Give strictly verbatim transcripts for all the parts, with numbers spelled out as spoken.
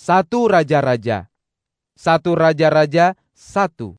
Satu Raja-Raja. Satu Raja-Raja satu.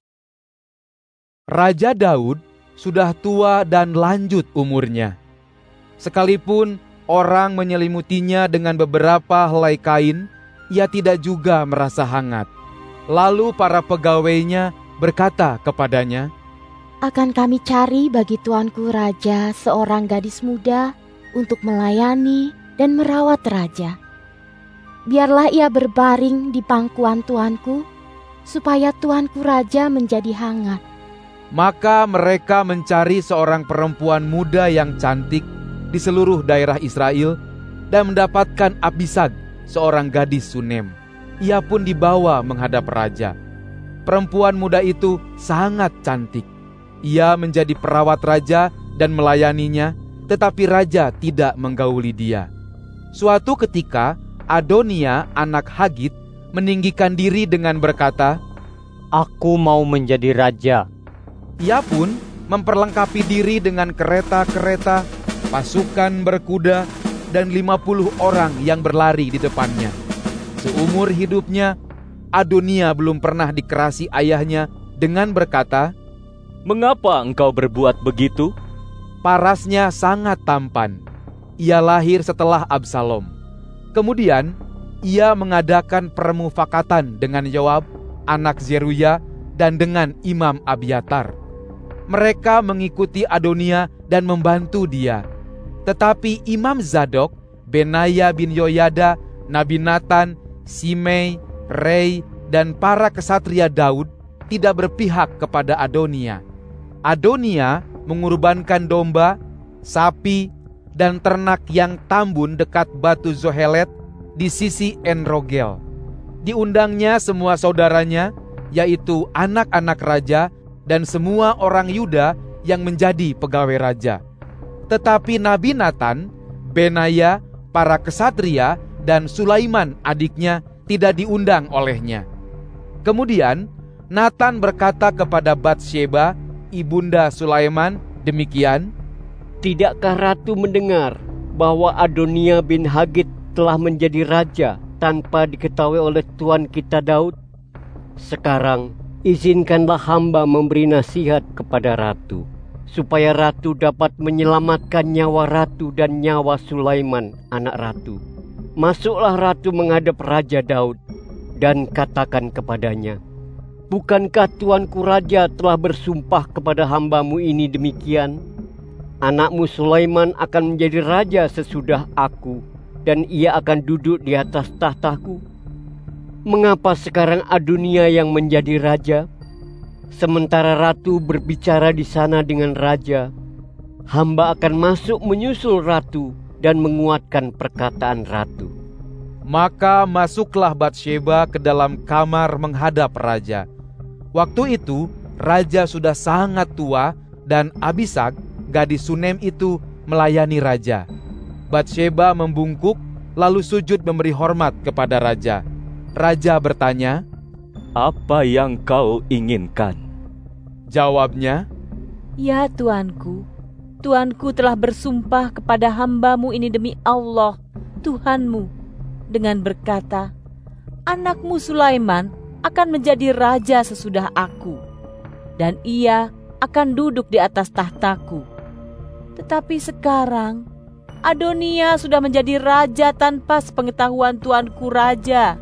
Raja Daud sudah tua dan lanjut umurnya. Sekalipun orang menyelimutinya dengan beberapa helai kain, ia tidak juga merasa hangat. Lalu para pegawainya berkata kepadanya, "Akan kami cari bagi tuanku raja seorang gadis muda untuk melayani dan merawat raja. Biarlah ia berbaring di pangkuan tuanku, supaya tuanku raja menjadi hangat." Maka mereka mencari seorang perempuan muda yang cantik di seluruh daerah Israel dan mendapatkan Abisag, seorang gadis Sunem. Ia pun dibawa menghadap raja. Perempuan muda itu sangat cantik. Ia menjadi perawat raja dan melayaninya, tetapi raja tidak menggauli dia. Suatu ketika, Adonia, anak Hagit, meninggikan diri dengan berkata, "Aku mau menjadi raja." Ia pun memperlengkapi diri dengan kereta-kereta, pasukan berkuda, dan lima puluh orang yang berlari di depannya. Seumur hidupnya, Adonia belum pernah dikerasi ayahnya dengan berkata, "Mengapa engkau berbuat begitu?" Parasnya sangat tampan. Ia lahir setelah Absalom. Kemudian, ia mengadakan permufakatan dengan Yoab, anak Zeruya, dan dengan Imam Abiatar. Mereka mengikuti Adonia dan membantu dia. Tetapi Imam Zadok, Benaya bin Yoyada, Nabi Nathan, Simei, Rei, dan para kesatria Daud tidak berpihak kepada Adonia. Adonia mengorbankan domba, sapi, dan ternak yang tambun dekat batu Zohelet di sisi En-Rogel. Diundangnya semua saudaranya, yaitu anak-anak raja dan semua orang Yuda yang menjadi pegawai raja. Tetapi Nabi Nathan, Benaya, para kesatria, dan Sulaiman adiknya tidak diundang olehnya. Kemudian Nathan berkata kepada Batsyeba, ibunda Sulaiman, demikian, "Tidakkah ratu mendengar bahwa Adonia bin Hagit telah menjadi raja tanpa diketahui oleh tuan kita Daud? Sekarang izinkanlah hamba memberi nasihat kepada ratu, supaya ratu dapat menyelamatkan nyawa ratu dan nyawa Sulaiman anak ratu. Masuklah ratu menghadap Raja Daud dan katakan kepadanya, 'Bukankah tuanku raja telah bersumpah kepada hambamu ini demikian? Anakmu Sulaiman akan menjadi raja sesudah aku, dan ia akan duduk di atas tahtaku. Mengapa sekarang Adonia yang menjadi raja? Sementara ratu berbicara di sana dengan raja, hamba akan masuk menyusul ratu dan menguatkan perkataan ratu.'" Maka masuklah Batsyeba ke dalam kamar menghadap raja. Waktu itu raja sudah sangat tua dan Abisag, gadis Sunem itu, melayani raja. Batsyeba membungkuk lalu sujud memberi hormat kepada raja. Raja bertanya, "Apa yang kau inginkan?" Jawabnya, "Ya tuanku, tuanku telah bersumpah kepada hambamu ini demi Allah, Tuhanmu, dengan berkata, anakmu Sulaiman akan menjadi raja sesudah aku, dan ia akan duduk di atas tahtaku. Tetapi sekarang Adonia sudah menjadi raja tanpa sepengetahuan tuanku raja.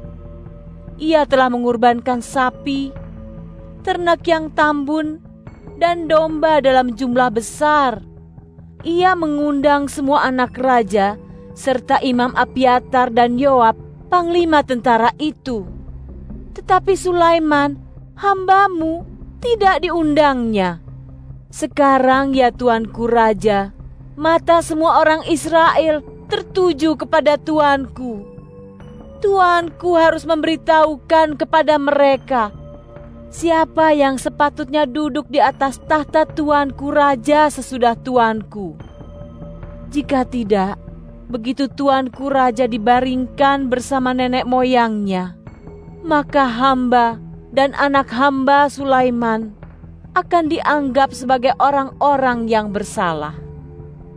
Ia telah mengorbankan sapi, ternak yang tambun, dan domba dalam jumlah besar. Ia mengundang semua anak raja serta Imam Abiatar dan Yoab, panglima tentara itu. Tetapi Sulaiman, hambamu, tidak diundangnya. Sekarang ya tuanku raja, mata semua orang Israel tertuju kepada tuanku. Tuanku harus memberitahukan kepada mereka siapa yang sepatutnya duduk di atas tahta tuanku raja sesudah tuanku. Jika tidak, begitu tuanku raja dibaringkan bersama nenek moyangnya, maka hamba dan anak hamba Sulaiman akan dianggap sebagai orang-orang yang bersalah."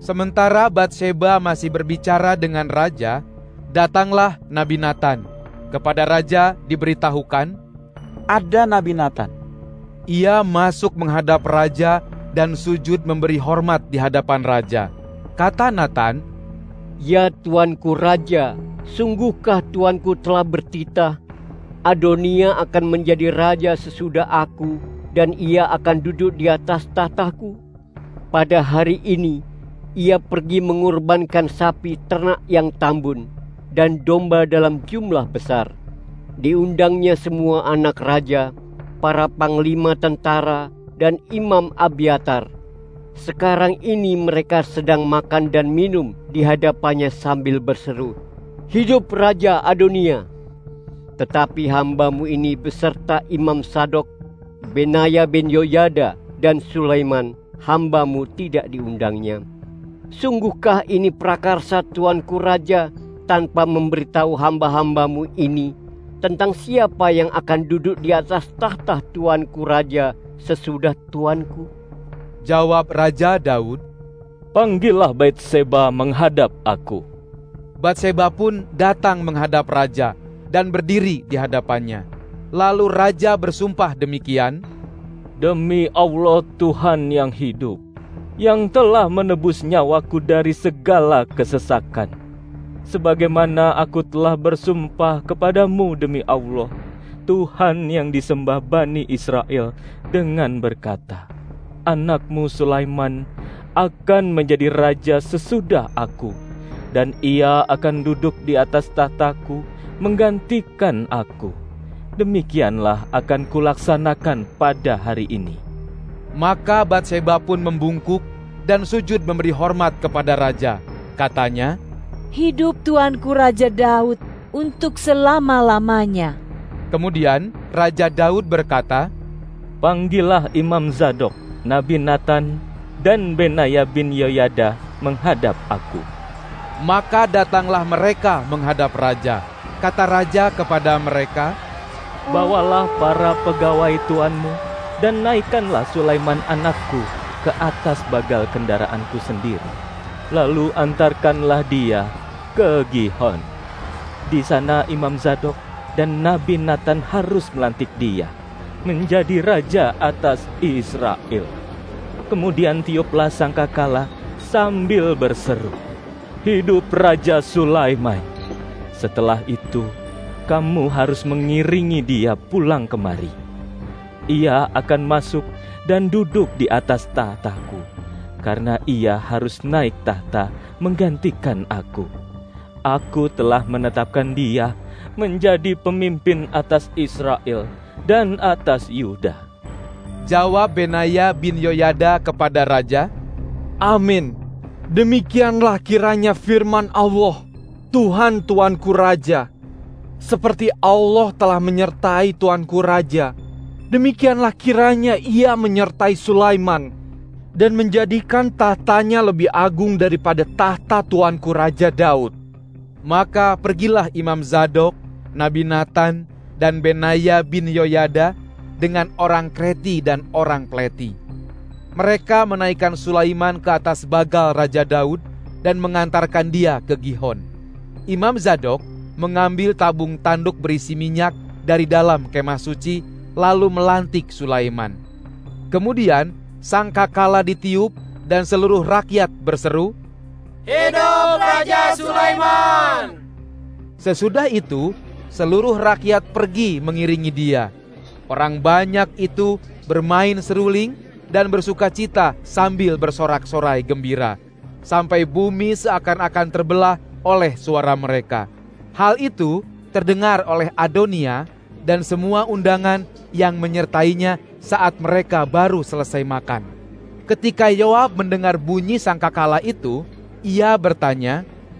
Sementara Batsyeba masih berbicara dengan raja, datanglah Nabi Nathan, Kepada raja diberitahukan, ada Nabi Natan. Ia masuk menghadap raja dan sujud memberi hormat di hadapan raja. Kata Natan, "Ya tuanku raja, sungguhkah tuanku telah bertitah? Adonia akan menjadi raja sesudah aku, dan ia akan duduk di atas tahtaku. Pada hari ini, ia pergi mengorbankan sapi ternak yang tambun dan domba dalam jumlah besar. Diundangnya semua anak raja, para panglima tentara, dan Imam Abiatar. Sekarang ini mereka sedang makan dan minum di hadapannya sambil berseru, 'Hidup Raja Adonia!' Tetapi hambamu ini beserta Imam Sadok, Benaya bin Yoyada, dan Sulaiman, hambamu tidak diundangnya. Sungguhkah ini prakarsa tuanku raja tanpa memberitahu hamba-hambamu ini tentang siapa yang akan duduk di atas tahta tuanku raja sesudah tuanku?" Jawab Raja Daud, "Panggillah Batseba menghadap aku." Batseba pun datang menghadap raja dan berdiri di hadapannya. Lalu raja bersumpah demikian, "Demi Allah Tuhan yang hidup, yang telah menebus nyawaku dari segala kesesakan, sebagaimana aku telah bersumpah kepadamu demi Allah, Tuhan yang disembah Bani Israel, dengan berkata, anakmu Sulaiman akan menjadi raja sesudah aku, dan ia akan duduk di atas tahtaku menggantikan aku. Demikianlah akan kulaksanakan pada hari ini." Maka Batseba pun membungkuk dan sujud memberi hormat kepada raja. Katanya, "Hidup tuanku Raja Daud untuk selama-lamanya." Kemudian Raja Daud berkata, "Panggillah Imam Zadok, Nabi Natan, dan Benaya bin Yoyada menghadap aku." Maka datanglah mereka menghadap raja. Kata raja kepada mereka, "Bawalah para pegawai tuanmu dan naikkanlah Sulaiman anakku ke atas bagal kendaraanku sendiri. Lalu antarkanlah dia ke Gihon. Di sana Imam Zadok dan Nabi Natan harus melantik dia menjadi raja atas Israel. Kemudian tiuplah sangkakala sambil berseru, 'Hidup Raja Sulaiman!' Setelah itu, kamu harus mengiringi dia pulang kemari. Ia akan masuk dan duduk di atas tahtaku, karena ia harus naik tahta menggantikan aku. Aku telah menetapkan dia menjadi pemimpin atas Israel dan atas Yuda." Jawab Benaya bin Yoyada kepada raja, Amin. Demikianlah kiranya firman Allah, Tuhan tuanku raja. Seperti Allah telah menyertai tuanku raja, demikianlah kiranya ia menyertai Sulaiman dan menjadikan tahtanya lebih agung daripada tahta tuanku Raja Daud. Maka pergilah Imam Zadok, Nabi Natan, dan Benaya bin Yoyada dengan orang Kreti dan orang Pleti. Mereka menaikkan Sulaiman ke atas bagal Raja Daud dan mengantarkan dia ke Gihon. Imam Zadok mengambil tabung tanduk berisi minyak dari dalam kemah suci, lalu melantik Sulaiman. Kemudian sangkakala ditiup dan seluruh rakyat berseru, "Hidup Raja Sulaiman!" Sesudah itu, seluruh rakyat pergi mengiringi dia. Orang banyak itu bermain seruling dan bersukacita sambil bersorak-sorai gembira, sampai bumi seakan-akan terbelah oleh suara mereka. Hal itu terdengar oleh Adonia dan semua undangan yang menyertainya saat mereka baru selesai makan. Ketika Yoab mendengar bunyi sangkakala itu, ia bertanya,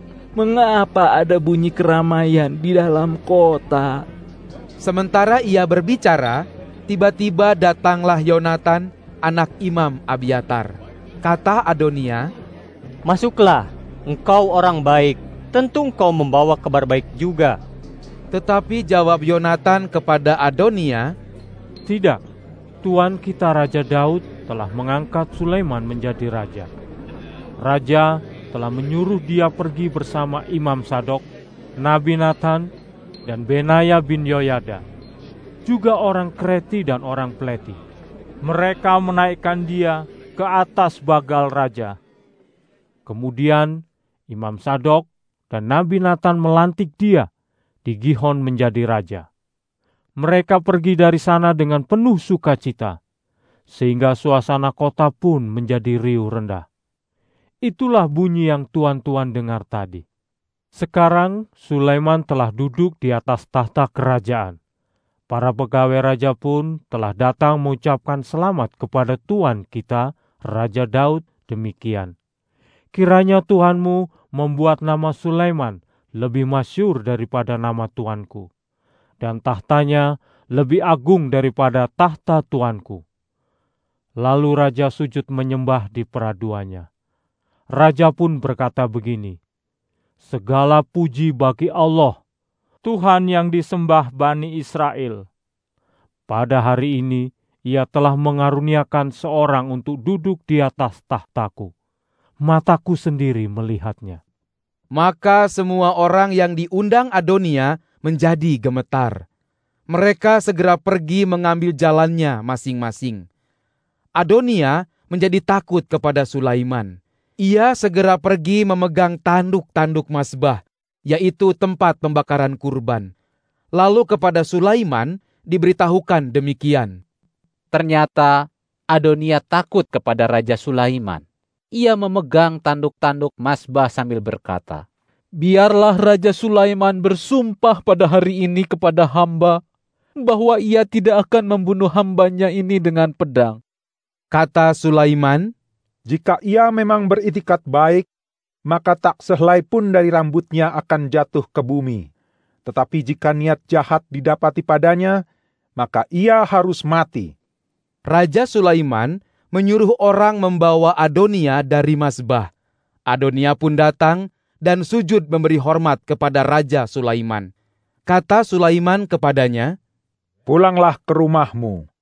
"Mengapa ada bunyi keramaian di dalam kota?" Sementara ia berbicara, tiba-tiba datanglah Yonatan, anak Imam Abiatar. Kata Adonia, "Masuklah, engkau orang baik, tentu engkau membawa kabar baik juga." Tetapi jawab Yonatan kepada Adonia, "Tidak, Tuan kita Raja Daud telah mengangkat Sulaiman menjadi raja. Raja telah menyuruh dia pergi bersama Imam Sadok, Nabi Natan, dan Benaya bin Yoyada, juga orang Kreti dan orang Pleti. Mereka menaikkan dia ke atas bagal raja. Kemudian Imam Sadok dan Nabi Nathan melantik dia di Gihon menjadi raja. Mereka pergi dari sana dengan penuh sukacita, sehingga suasana kota pun menjadi riuh rendah. Itulah bunyi yang tuan-tuan dengar tadi. Sekarang Sulaiman telah duduk di atas tahta kerajaan. Para pegawai raja pun telah datang mengucapkan selamat kepada Tuan kita, Raja Daud, demikian. Kiranya Tuhanmu membuat nama Sulaiman lebih masyhur daripada nama tuanku, dan tahtanya lebih agung daripada tahta tuanku. Lalu raja sujud menyembah di peraduannya. Raja pun berkata begini, segala puji bagi Allah, Tuhan yang disembah Bani Israel. Pada hari ini ia telah mengaruniakan seorang untuk duduk di atas tahtaku. Mataku sendiri melihatnya. Maka semua orang yang diundang Adonia menjadi gemetar. Mereka segera pergi mengambil jalannya masing-masing. Adonia menjadi takut kepada Sulaiman. Ia segera pergi memegang tanduk-tanduk mazbah, yaitu tempat pembakaran kurban. Lalu kepada Sulaiman diberitahukan demikian. Ternyata Adonia takut kepada Raja Sulaiman. Ia memegang tanduk-tanduk mazbah sambil berkata, biarlah Raja Sulaiman bersumpah pada hari ini kepada hamba, bahwa ia tidak akan membunuh hambanya ini dengan pedang. Kata Sulaiman, jika ia memang beritikat baik, maka tak sehelai pun dari rambutnya akan jatuh ke bumi. Tetapi jika niat jahat didapati padanya, maka ia harus mati. Raja Sulaiman menyuruh orang membawa Adonia dari mazbah. Adonia pun datang dan sujud memberi hormat kepada Raja Sulaiman. Kata Sulaiman kepadanya, pulanglah ke rumahmu.